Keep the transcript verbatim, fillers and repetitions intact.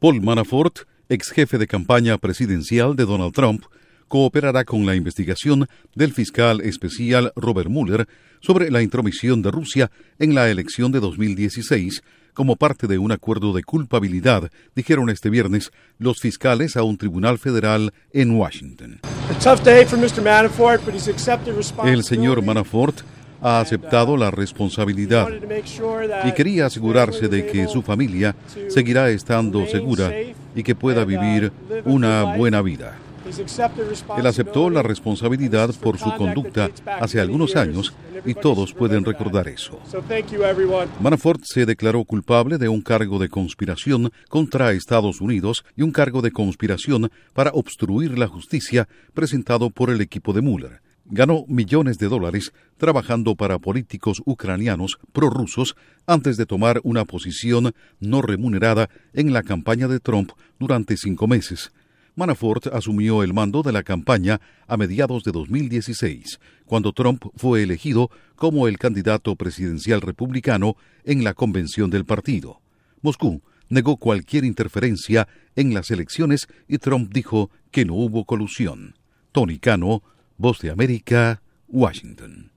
Paul Manafort, ex jefe de campaña presidencial de Donald Trump, cooperará con la investigación del fiscal especial Robert Mueller sobre la intromisión de Rusia en la elección de dos mil dieciséis como parte de un acuerdo de culpabilidad, dijeron este viernes los fiscales a un tribunal federal en Washington. El señor Manafort ha aceptado la responsabilidad y quería asegurarse de que su familia seguirá estando segura y que pueda vivir una buena vida. Él aceptó la responsabilidad por su conducta hace algunos años y todos pueden recordar eso. Manafort se declaró culpable de un cargo de conspiración contra Estados Unidos y un cargo de conspiración para obstruir la justicia presentado por el equipo de Mueller. Ganó millones de dólares trabajando para políticos ucranianos prorrusos antes de tomar una posición no remunerada en la campaña de Trump durante cinco meses. Manafort asumió el mando de la campaña a mediados de dos mil dieciséis, cuando Trump fue elegido como el candidato presidencial republicano en la convención del partido. Moscú negó cualquier interferencia en las elecciones y Trump dijo que no hubo colusión. Tony Cano, Voz de América, Washington.